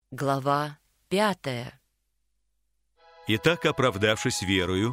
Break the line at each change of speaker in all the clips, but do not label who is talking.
Глава 5.
Итак, оправдавшись верою,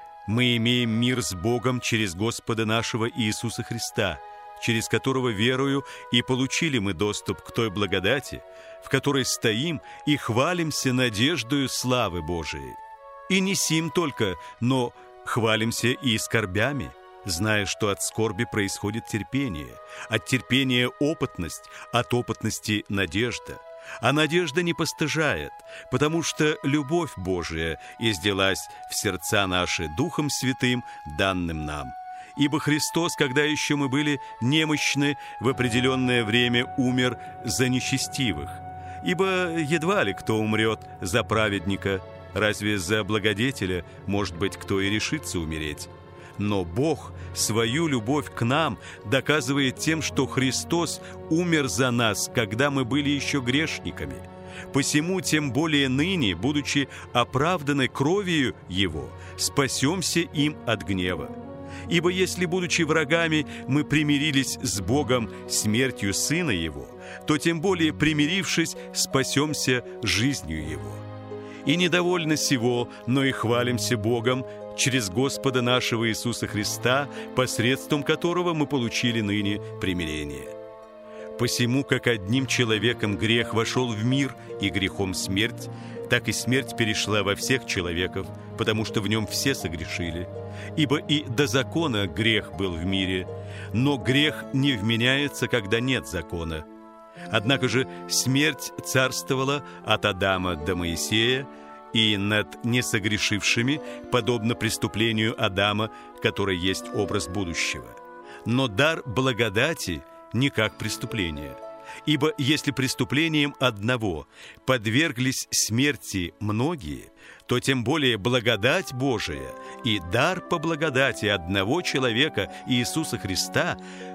мы имеем мир с Богом через Господа нашего Иисуса Христа, через которого верою и получили мы доступ к той благодати, в которой стоим и хвалимся надеждою славы Божией. И не сим только, но хвалимся и скорбями, зная, что от скорби происходит терпение, от терпения опытность, от опытности надежда. А надежда не постыжает, потому что любовь Божия излилась в сердца наши Духом Святым, данным нам. Ибо Христос, когда еще мы были немощны, в определенное время умер за нечестивых. Ибо едва ли кто умрет за праведника, разве за благодетеля, может быть, кто и решится умереть. Но Бог свою любовь к нам доказывает тем, что Христос умер за нас, когда мы были еще грешниками. Посему тем более ныне, будучи оправданы кровью Его, спасемся им от гнева. Ибо если, будучи врагами, мы примирились с Богом смертью Сына Его, то тем более, примирившись, спасемся жизнью Его. И недовольны сего, но и хвалимся Богом через Господа нашего Иисуса Христа, посредством которого мы получили ныне примирение. Посему, как одним человеком грех вошел в мир, и грехом смерть, так и смерть перешла во всех человеков, потому что в нем все согрешили. Ибо и до закона грех был в мире, но грех не вменяется, когда нет закона. Однако же смерть царствовала от Адама до Моисея, и над несогрешившими, подобно преступлению Адама, который есть образ будущего. Но дар благодати не как преступление. Ибо если преступлением одного подверглись смерти многие, то тем более благодать Божия и дар по благодати одного человека, Иисуса Христа,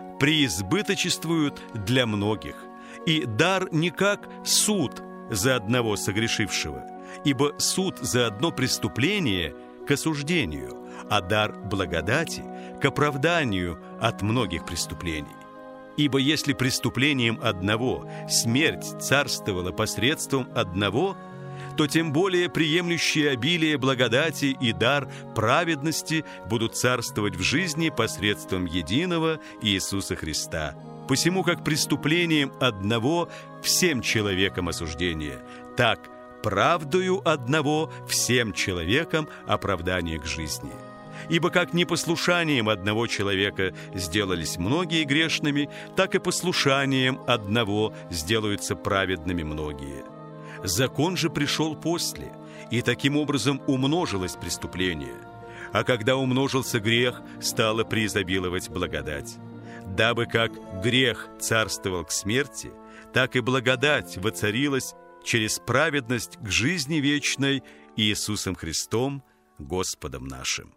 преизбыточествуют для многих. И дар не как суд за одного согрешившего, ибо суд за одно преступление к осуждению, а дар благодати к оправданию от многих преступлений. Ибо если преступлением одного смерть царствовала посредством одного, то тем более приемлющие обилие благодати и дар праведности будут царствовать в жизни посредством единого Иисуса Христа. Посему как преступлением одного всем человекам осуждение, так правдою одного всем человекам оправдание к жизни. Ибо как непослушанием одного человека сделались многие грешными, так и послушанием одного сделаются праведными многие. Закон же пришел после, и таким образом умножилось преступление. А когда умножился грех, стала преизобиловать благодать. Дабы как грех царствовал к смерти, так и благодать воцарилась через праведность к жизни вечной Иисусом Христом, Господом нашим.